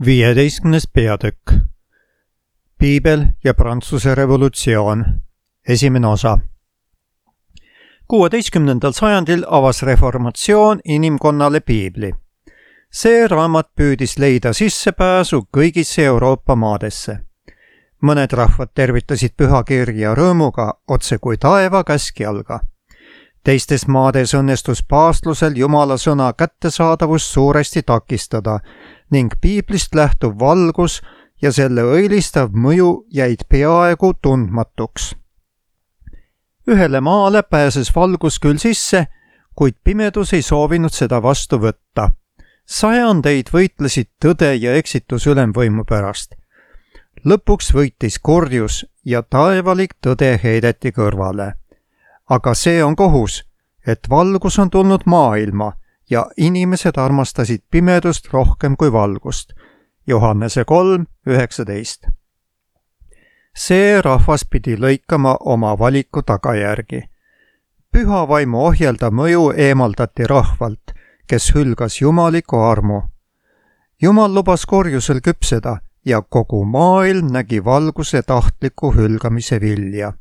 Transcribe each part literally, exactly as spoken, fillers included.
viieteistkümnes peatükk. Piibel ja Prantsuse revolutsioon. Esimene osa. kuueteistkümnendal sajandil avas reformatsioon inimkonnale piibli. See raamat püüdis leida sissepääsu kõigisse Euroopa maadesse. Mõned rahvad tervitasid pühakirja rõõmuga otse kui taeva käskjalga. Teistes maades õnnestus paavstlusel Jumala sõna kättesaadavust suuresti takistada ning piiblist lähtuv valgus ja selle õilistav mõju jäid peaaegu tundmatuks. Ühele maale pääses valgus küll sisse, kuid pimedus ei soovinud seda vastu võtta. Sajandeid võitlesid tõde ja eksitus ülemvõimu pärast. Lõpuks võitis kurjus ja taevalik tõde heideti kõrvale. Aga see on kohus, et valgus on tulnud maailma ja inimesed armastasid pimedust rohkem kui valgust. Johannese kolm üheksateist. See rahvas pidi lõikama oma valiku tagajärgi. Püha vaimu ohjelda mõju eemaldati rahvalt, kes hülgas jumaliku armu. Jumal lubas korjusel küpseda ja kogu maailm nägi valguse tahtliku hülgamise vilja.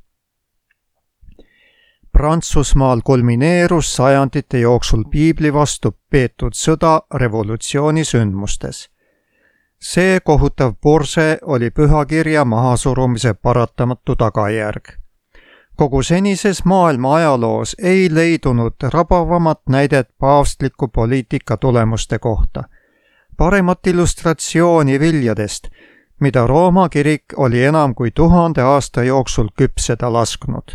Prantsusmaal kulmineerus sajandite jooksul piibli vastu peetud sõda revolutsiooni sündmustes. See kohutav purse oli pühakirja mahasurumise paratamatu tagajärg. Kogu senises maailma ajaloos ei leidunud rabavamat näidet paavstliku poliitika tulemuste kohta. Paremat illustratsiooni viljadest, mida Rooma kirik oli enam kui tuhande aasta jooksul küpseda lasknud.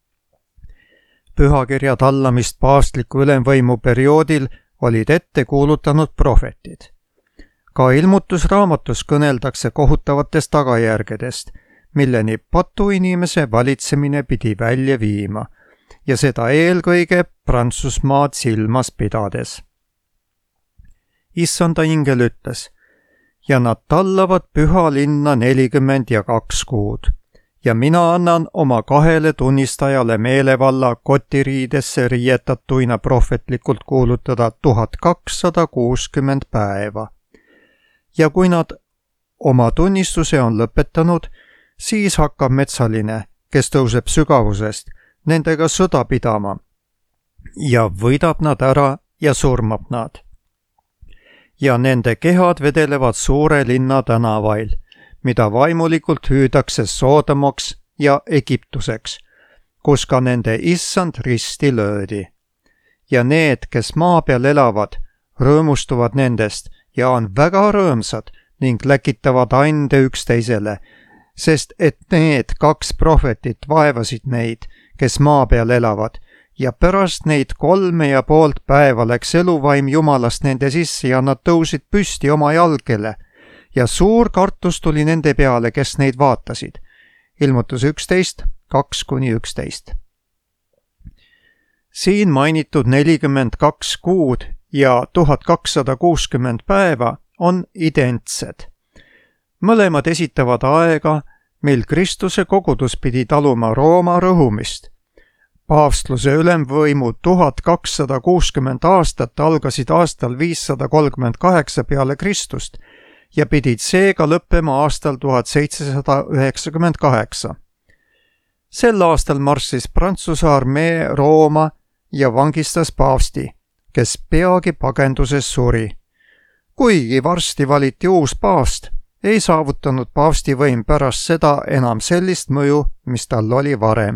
Pühakirja tallamist paavstliku ülemvõimu perioodil olid ette kuulutanud prohvetid. Ka ilmutusraamatus kõneldakse kohutavatest tagajärgedest, milleni patuinimese valitsemine pidi välja viima, ja seda eelkõige Prantsusmaad silmas pidades. Issanda ingel ütles, ja nad tallavad püha linna nelikümmend ja kaks kuud, ja mina annan oma kahele tunnistajale meelevalla kotiriidesse riietatuina prohvetlikult kuulutada tuhat kakssada kuuskümmend päeva. Ja kui nad oma tunnistuse on lõpetanud, siis hakkab metsaline, kes tõuseb sügavusest, nendega sõda pidama ja võidab nad ära ja surmab nad. Ja nende kehad vedelevad suure linna tänavail, mida vaimulikult hüüdakse Soodomaks ja Egiptuseks, kus ka nende issand risti löödi. Ja need, kes maa peal elavad, rõõmustuvad nendest ja on väga rõõmsad ning läkitavad ande üksteisele, sest et need kaks prohvetit vaevasid neid, kes maa peal elavad, ja pärast neid kolme ja poolt päeva läks eluvaim Jumalast nende sisse ja nad tõusid püsti oma jalgele, ja suur kartus tuli nende peale, kes neid vaatasid. Ilmutus üksteist, kaks kuni üksteist. Siin mainitud nelikümmend kaks kuud ja tuhat kakssada kuuskümmend päeva on identsed. Mõlemad esitavad aega, mil Kristuse kogudus pidi taluma Rooma rõhumist. Paavstluse ülemvõimu tuhat kakssada kuuskümmend aastat algasid aastal viissada kolmkümmend kaheksa peale Kristust ja pidid seega lõppema aastal tuhat seitsesada üheksakümmend kaheksa. Sel aastal marssis Prantsuse armee Rooma ja vangistas paavsti, kes peagi pagenduses suri. Kuigi varsti valiti uus paavst, ei saavutanud paavsti võim pärast seda enam sellist mõju, mis tal oli varem.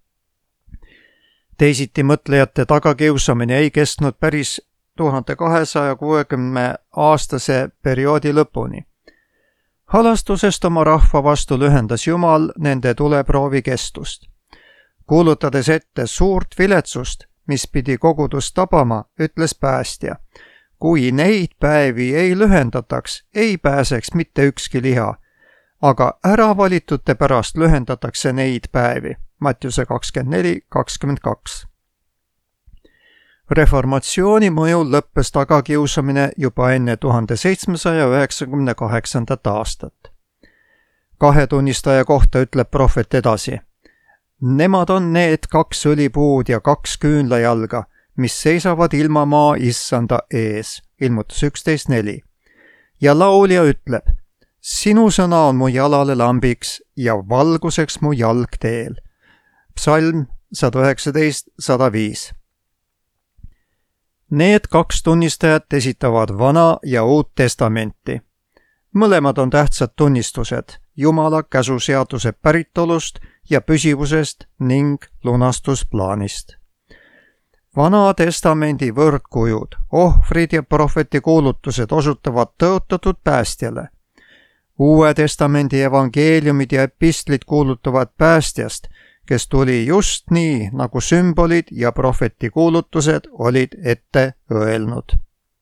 Teisiti mõtlejate tagakiusamine ei kestnud päris tuhande kahesaja kuuekümne aastase perioodi lõpuni. Halastusest oma rahva vastu lühendas Jumal nende tuleproovi kestust. Kuulutades ette suurt viletsust, mis pidi kogudust tabama, ütles päästja. Kui neid päevi ei lühendataks, ei pääseks mitte ükski liha, aga äravalitute pärast lühendatakse neid päevi. Mattiuse kakskümmend neli kakskümmend kaks. Reformatsiooni mõjul lõppes tagakiusamine juba enne tuhande seitsmesaja üheksakümne kaheksandat aastat. Kahe tunnistaja kohta ütleb prohvet edasi. Nemad on need kaks õlipuud ja kaks küünlajalga, mis seisavad ilmamaa issanda ees. Ilmutus üksteist neli. ja laulja ütleb: sinu sõna on mu jalale lambiks ja valguseks mu jalgteel. Psalm sada üheksateist sada viis. Need kaks tunnistajat esitavad Vana ja Uut Testamenti. Mõlemad on tähtsad tunnistused Jumala käsuseaduse päritolust ja püsivusest ning lunastusplaanist. Vana Testamendi võrdkujud, ohvrid ja prohveti kuulutused osutavad tõotatud päästjale. Uue Testamendi evangeeliumid ja epistlid kuulutavad päästjast, kes tuli just nii, nagu sümbolid ja prohveti kuulutused olid ette öelnud.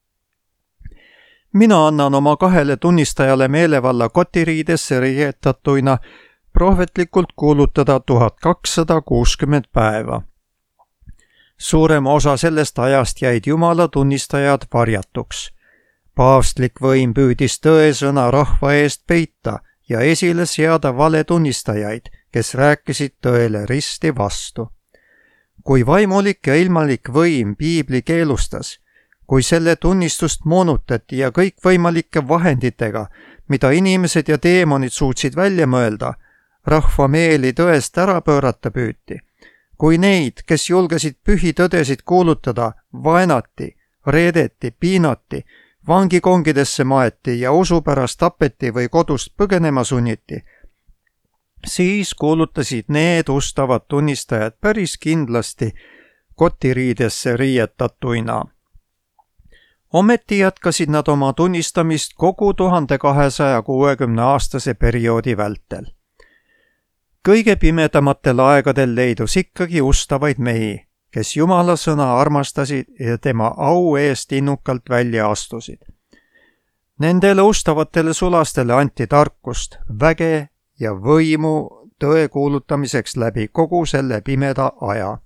Mina annan oma kahele tunnistajale meelevalla kotiriidesse riietatuina prohvetlikult kuulutada tuhat kakssada kuuskümmend päeva. Suurema osa sellest ajast jäid Jumala tunnistajad varjatuks. Paavstlik võim püüdis tõesõna rahva eest peita ja esile seada valetunnistajaid, kes rääkisid tõele risti vastu. Kui vaimulik ja ilmalik võim piibli keelustas, kui selle tunnistust moonutati ja kõikvõimalike vahenditega, mida inimesed ja teemonid suutsid välja mõelda, rahva meeli tõest ära pöörata püüti, kui neid, kes julgesid pühi tõdesid kuulutada, vaenati, reedeti, piinati, vangikongidesse maeti ja usu pärast tapeti või kodust põgenema sunniti, siis kuulutasid need ustavad tunnistajad päris kindlasti kotiriidesse riietatuina. Ometi jätkasid nad oma tunnistamist kogu tuhande kahesaja kuuekümne aastase perioodi vältel. Kõige pimedamatel aegadel leidus ikkagi ustavaid mehi, kes Jumala sõna armastasid ja tema au eest innukalt välja astusid. Nendele ustavatele sulastele anti tarkust, väge ja võimu tõe kuulutamiseks läbi kogu selle pimeda aja.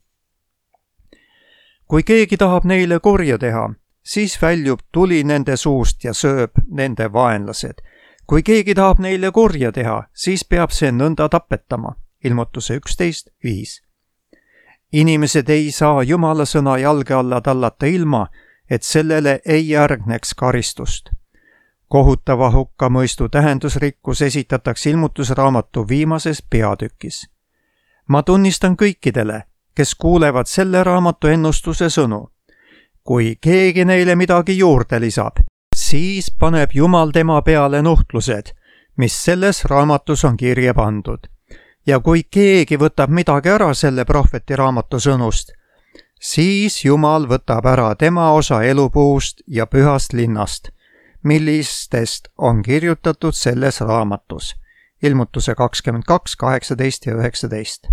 Kui keegi tahab neile kurja teha, siis väljub tuli nende suust ja sööb nende vaenlased. Kui keegi tahab neile kurja teha, siis peab see nõnda tapetama. Ilmutuse üksteist viis. Inimesed ei saa Jumala sõna jalge alla tallata ilma, et sellele ei järgneks karistust. Kohutava hukkamõistu tähendusrikkus esitatakse ilmutusraamatu viimases peatükis. Ma tunnistan kõikidele, kes kuulevad selle raamatu ennustuse sõnu. Kui keegi neile midagi juurde lisab, siis paneb Jumal tema peale nuhtlused, mis selles raamatus on kirja pandud. Ja kui keegi võtab midagi ära selle prohveti raamatu sõnust, siis Jumal võtab ära tema osa elupuust ja pühast linnast, millistest on kirjutatud selles raamatus. Ilmutuse kakskümmend kaks, kaheksateist ja üheksateist.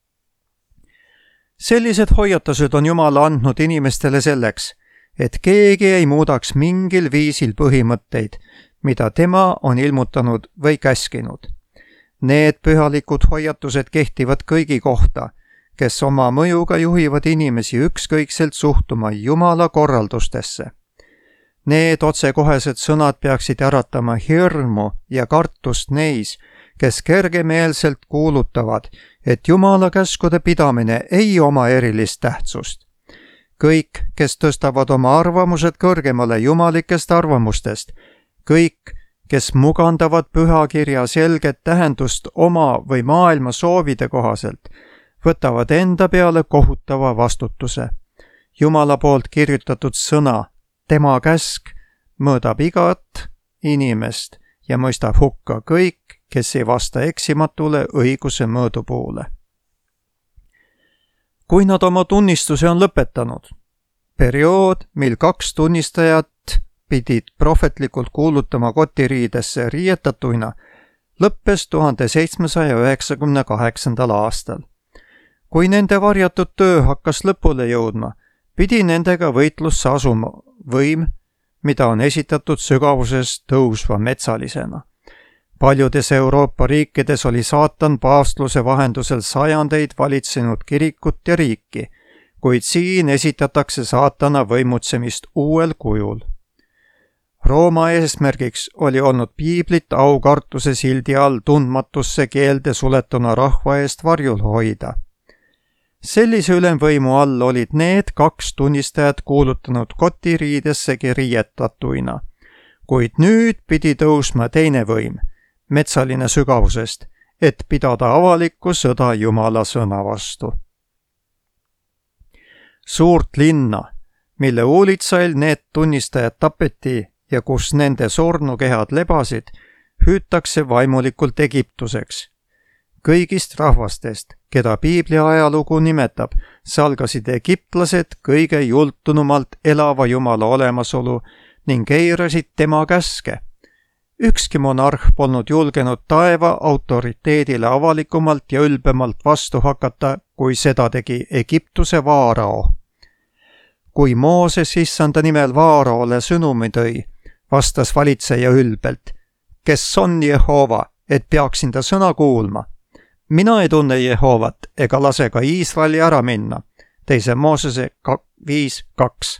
Sellised hoiatused on Jumal andnud inimestele selleks, et keegi ei muudaks mingil viisil põhimõtteid, mida tema on ilmutanud või käskinud. Need pühalikud hoiatused kehtivad kõigi kohta, kes oma mõjuga juhivad inimesi ükskõikselt suhtuma Jumala korraldustesse. Need otsekohesed sõnad peaksid äratama hirmu ja kartust neis, kes kergemeelselt kuulutavad, et Jumala käskude pidamine ei oma erilist tähtsust. Kõik, kes tõstavad oma arvamused kõrgemale jumalikest arvamustest, kõik, kes mugandavad pühakirja selget tähendust oma või maailma soovide kohaselt, võtavad enda peale kohutava vastutuse. Jumala poolt kirjutatud sõna, tema käsk, mõõdab igat inimest ja mõistab hukka kõik, kes ei vasta eksimatule õiguse mõõdupuule. Kui nad oma tunnistuse on lõpetanud, periood, mil kaks tunnistajat pidid prohvetlikult kuulutama kotiriidesse riietatuina, lõppes tuhande seitsmesaja üheksakümne kaheksandal aastal. Kui nende varjatud töö hakkas lõpule jõudma, pidi nendega võitlusse asuma võim, mida on esitatud sügavuses tõusva metsalisena. Paljudes Euroopa riikides oli saatan paavstluse vahendusel sajandeid valitsenud kirikut ja riiki, kuid siin esitatakse saatana võimutsemist uuel kujul. Rooma eesmärgiks oli olnud piiblit aukartuse sildi all tundmatusse keelde suletuna rahva eest varjul hoida. Sellise ülemvõimu all olid need kaks tunnistajat kuulutanud kotiriidessegi riietatuina, kuid nüüd pidi tõusma teine võim, metsaline sügavusest, et pidada avalikku sõda Jumala sõna vastu. Suurt linna, mille uulitsail need tunnistajad tapeti ja kus nende surnukehad lebasid, hüütakse vaimulikult Egiptuseks. Kõigist rahvastest, keda piibli ajalugu nimetab, salgasid egiptlased kõige jultunumalt elava Jumala olemasolu ning eirasid tema käske. Ükski monarh polnud julgenud taeva autoriteedile avalikumalt ja ülbemalt vastu hakata, kui seda tegi Egiptuse vaarao. Kui Mooses issanda nimel vaaraole sõnumi tõi, vastas valitseja ülbelt, kes on Jehova, et peaksin ta sõna kuulma. Mina ei tunne Jehovat ega lase ka Iisraeli ära minna. Teise Moosese viis kaks.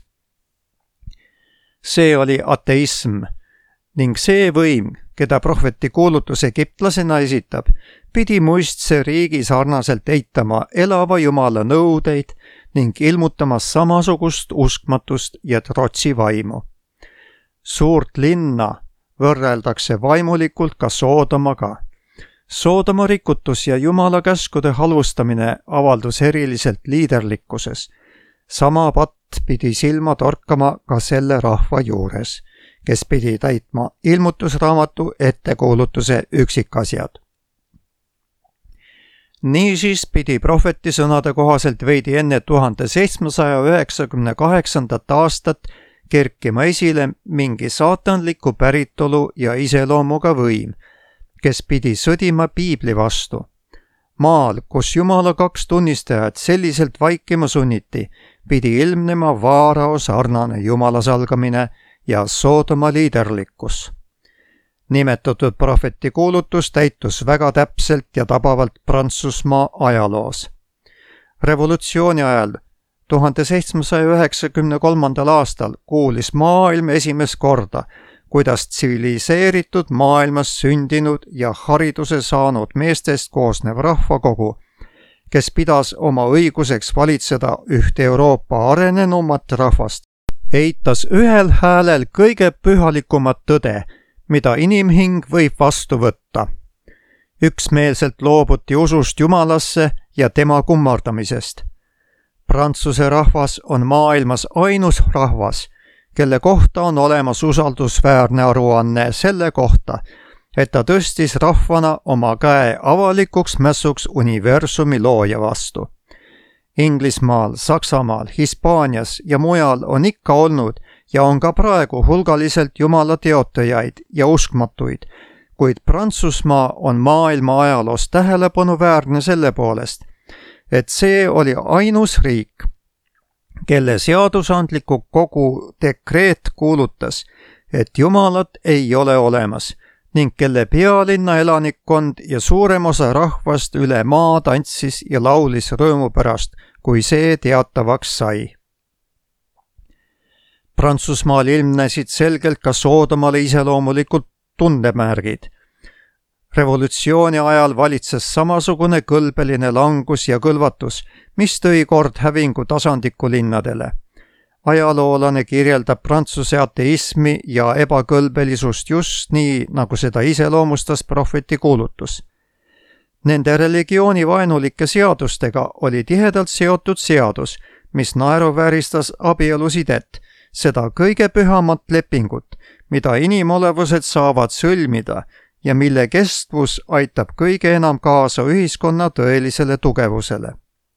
See oli ateism ning see võim, keda prohveti kuulutus egiptlasena esitab, pidi muistse riigi sarnaselt eitama elava Jumala nõudeid ning ilmutama samasugust uskmatust ja trotsi vaimu. Suurt linna võrreldakse vaimulikult ka Soodomaga. Soodoma rikutus ja Jumala käskude halvustamine avaldus eriliselt liiderlikkuses. Sama patt pidi silma torkama ka selle rahva juures, kes pidi täitma ilmutusraamatu ettekuulutuse üksikasjad. Niisiis pidi prohveti sõnade kohaselt veidi enne tuhande seitsmesaja üheksakümne kaheksandat aastat kerkima esile mingi saatanliku päritolu ja iseloomuga võim, kes pidi sõdima piibli vastu. Maal, kus Jumala kaks tunnistajat selliselt vaikima sunniti, pidi ilmnema vaarao sarnane Jumala salgamine ja Soodoma liiderlikkus. Nimetatud prohveti kuulutus täitus väga täpselt ja tabavalt Prantsusmaa ajaloos. Revolutsiooni ajal tuhande seitsmesaja üheksakümne kolmandal aastal kuulis maailm esimest korda, kuidas tsiviliseeritud maailmas sündinud ja hariduse saanud meestest koosnev rahvakogu, kes pidas oma õiguseks valitseda ühte Euroopa arenenumat rahvast, eitas ühel häälel kõige pühalikumat tõde, mida inimhing võib vastu võtta. Üksmeelselt loobuti usust Jumalasse ja tema kummardamisest. Prantsuse rahvas on maailmas ainus rahvas, kelle kohta on olemas usaldusväärne aruanne selle kohta, et ta tõstis rahvana oma käe avalikuks mässuks universumi looja vastu. Inglismaal, Saksamaal, Hispaanias ja mujal on ikka olnud ja on ka praegu hulgaliselt Jumala teotajaid ja uskmatuid, kuid Prantsusmaa on maailma ajaloos tähelepanuväärne selle poolest, et see oli ainus riik, kelle seadusandliku kogu dekreet kuulutas, et Jumalat ei ole olemas ning kelle pealinna elanikkond ja suurem osa rahvast üle maa tantsis ja laulis rõõmu pärast, kui see teatavaks sai. Prantsusmaal ilmnesid selgelt ka Soodomale iseloomulikud tundemärgid. Revolutsiooni ajal valitses samasugune kõlbeline langus ja kõlvatus, mis tõi kord hävingu tasandiku linnadele. Ajaloolane kirjeldab Prantsuse ateismi ja ebakõlbelisust just nii, nagu seda iseloomustas prohveti kuulutus. Nende religioonivaenulike seadustega oli tihedalt seotud seadus, mis naeruvääristas abielusidet, seda kõige pühamat lepingut, mida inimolevused saavad sõlmida ja mille kestvus aitab kõige enam kaasa ühiskonna tõelisele tugevusele.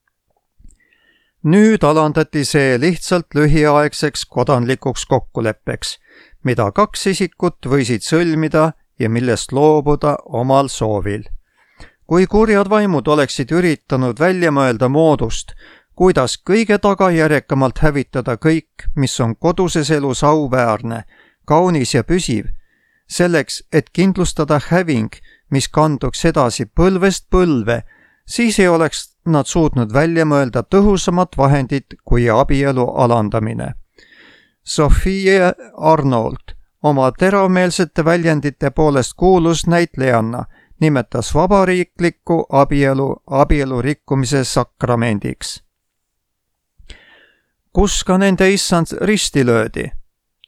Nüüd alandati see lihtsalt lühiaegseks kodanlikuks kokkuleppeks, mida kaks isikut võisid sõlmida ja millest loobuda omal soovil. Kui kurjad vaimud oleksid üritanud välja mõelda moodust, kuidas kõige tagajärjekamalt hävitada kõik, mis on koduses elus auväärne, kaunis ja püsiv, selleks, et kindlustada häving, mis kanduks edasi põlvest põlve, siis ei oleks nad suutnud välja mõelda tõhusamat vahendit kui abielu alandamine. Sophie Arnold, oma teravmeelsete väljendite poolest kuulus näitlejanna, nimetas vabariiklikku abielu abielu rikkumise sakramendiks. Kus ka nende issand risti löödi?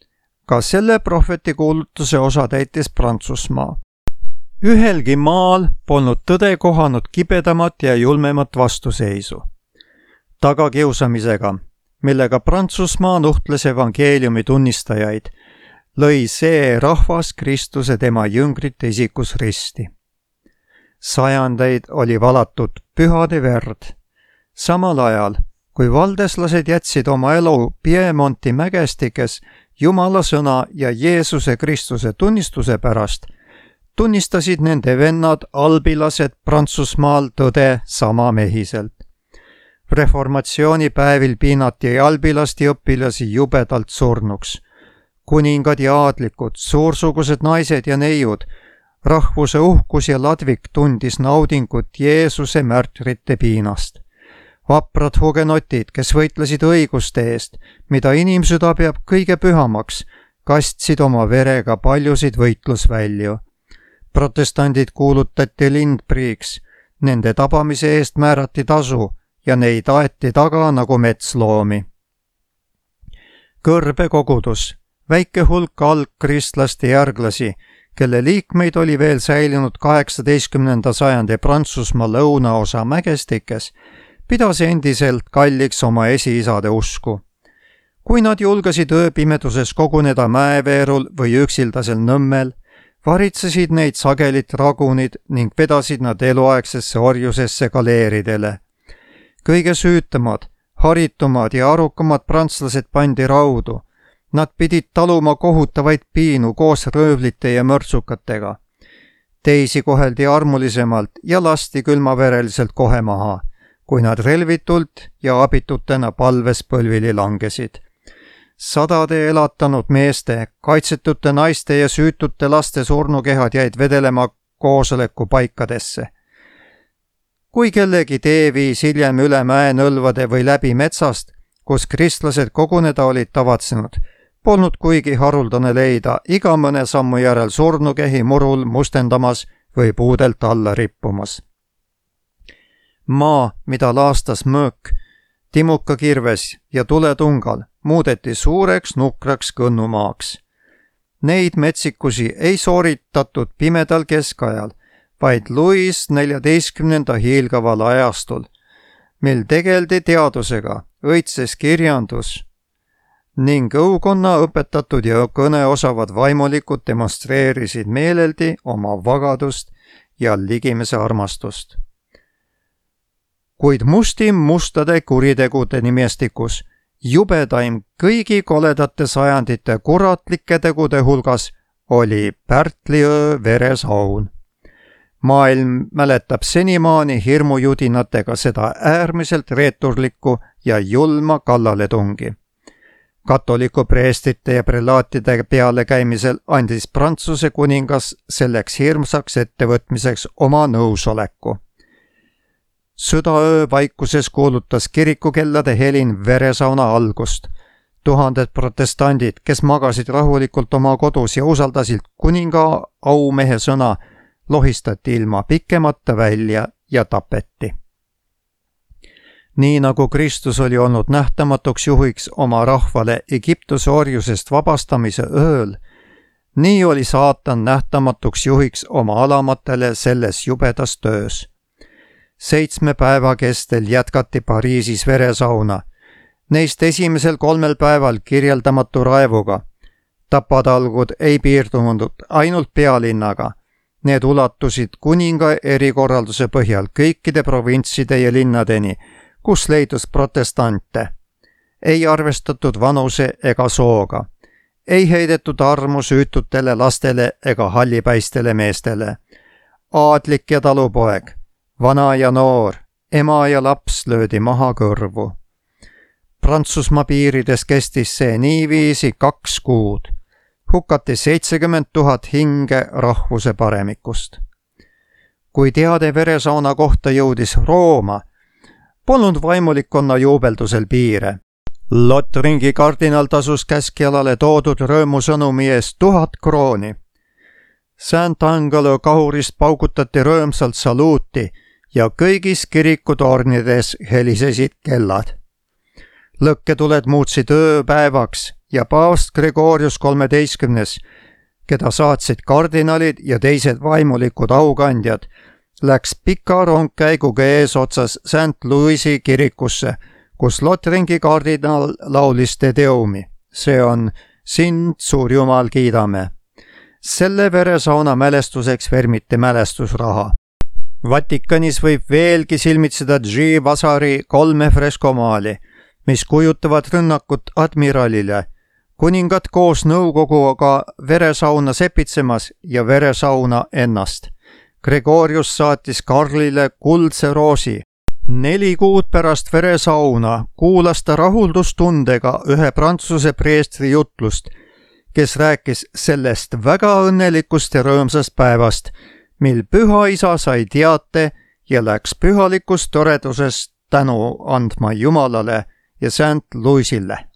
ka selle prohveti kuulutuse osa täitis Prantsusmaa. Ühelgi maal polnud tõde kohanud kibedamat ja julmemat vastuseisu. Tagakiusamisega, millega Prantsusmaa nuhtles evangeeliumi tunnistajaid, lõi see rahvas Kristuse tema jüngrite isikus risti. Sajandeid oli valatud pühade verd. Samal ajal, kui valdeslased jätsid oma elu Piemonti mägestikes Jumala sõna ja Jeesuse Kristuse tunnistuse pärast, tunnistasid nende vennad albilased Prantsusmaal tõde samamehiselt. Reformatsiooni päevil piinati albilasti õpilasi jubedalt surnuks. Kuningad ja aadlikud, suursugused naised ja neiud, rahvuse uhkus ja ladvik tundis naudingut Jeesuse märtrite piinast. Vaprad hugenotid, kes võitlesid õiguste eest, mida inimsüda peab kõige pühamaks, kastsid oma verega paljusid võitlusvälju. Protestandid kuulutati lindpriiks, nende tabamise eest määrati tasu ja neid aeti taga nagu metsloomi. Kõrbe kogudus, väike hulk algkristlaste järglasi, kelle liikmeid oli veel säilinud kaheksateistkümnenda sajandi Prantsusmaa lõunaosa mägestikes, pidas endiselt kalliks oma esiisade usku. Kui nad julgesid ööpimeduses koguneda mäeveerul või üksildasel nõmmel, varitsesid neid sagelit ragunid ning vedasid nad eluaegsesse orjusesse galeeridele. Kõige süütamad, haritumad ja arukamad prantslased pandi raudu. Nad pidid taluma kohutavaid piinu koos röövlite ja mörtsukatega. Teisi koheldi armulisemalt ja lasti külmavereliselt kohe maha, kui nad relvitult ja abitutena palves põlvili langesid. Sadade elatanud meeste, kaitsetute naiste ja süütute laste surnukehad jäid vedelema koosoleku paikadesse. Kui kellegi tee viis hiljem üle mäenõlvade või läbi metsast, kus kristlased koguneda olid tavatsenud, polnud kuigi haruldane leida iga mõne sammu järel surnukehi murul mustendamas või puudelt alla rippumas. Maa, mida laastas mõõk, timuka kirves ja tuletungal, muudeti suureks nukraks kõnnumaaks. Neid metsikusi ei sooritatud pimedal keskajal, vaid Louis neljateistkümnenda hiilgaval ajastul, mil tegeldi teadusega, õitses kirjandus ning õukonna õpetatud ja kõneosavad vaimulikud demonstreerisid meeleldi oma vagadust ja ligimese armastust. Kuid mustim mustade kuritegude nimestikus, jubedaim kõigi koledate sajandite kuratlike tegude hulgas oli Pärtliöö veresaun. Maailm mäletab senimaani hirmujudinatega seda äärmiselt reeturlikku ja julma kallaletungi. Katoliku preestite ja prelaatide peale käimisel andis Prantsuse kuningas selleks hirmsaks ettevõtmiseks oma nõusoleku. Südaöö vaikuses kuulutas kirikukellade helin veresauna algust. Tuhanded protestandid, kes magasid rahulikult oma kodus ja usaldasid kuninga aumehe sõna, lohistati ilma pikemata välja ja tapeti. Nii nagu Kristus oli olnud nähtamatuks juhiks oma rahvale Egiptuse orjusest vabastamise ööl, nii oli saatan nähtamatuks juhiks oma alamatele selles jubedas töös. Seitsme päeva kestel jätkati Pariisis veresauna, neist esimesel kolmel päeval kirjeldamatu raevuga. Tapatalgud ei piirdunud ainult pealinnaga, need ulatusid kuninga erikorralduse põhjal kõikide provintside ja linnadeni, kus leidus protestante. Ei arvestatud vanuse ega sooga, ei heidetud armu süütutele lastele ega hallipäistele meestele. Aadlik ja talupoeg, vana ja noor, ema ja laps löödi maha kõrvu. Prantsusmaa piirides kestis see niiviisi kaks kuud. Hukati seitsekümmend tuhat hinge rahvuse paremikust. Kui teade veresauna kohta jõudis Rooma, polnud vaimulikkonna juubeldusel piire. Lotringi kardinal tasus käskjalale toodud rõõmusõnumi eest tuhat krooni. Saint-Angelo kahurist paugutati rõõmsalt saluuti ja kõigis kirikutornides helisesid kellad. Lõkketuled muutsid ööpäevaks ja paavst Gregorius kolmeteistkümnes, keda saatsid kardinalid ja teised vaimulikud aukandjad, läks pika rongkäiguga eesotsas Saint Louis'i kirikusse, kus Lotringi kardinal laulis Te Deumi. See on Sind, suur Jumal, kiidame. Selle veresauna mälestuseks vermiti mälestusraha. Vatikanis võib veelgi silmitseda G. Vasari kolme freskomaali, mis kujutavad rünnakut admiralile, kuningad koos nõukoguga veresauna sepitsemas ja veresauna ennast. Gregorius saatis Karlile kuldse roosi. Neli kuud pärast veresauna kuulas ta rahuldustundega ühe prantsuse preestri jutlust, kes rääkis sellest väga õnnelikust ja rõõmsast päevast, mil püha isa sai teate ja läks pühalikust toredusest tänu andma Jumalale ja Saint Louis'ile.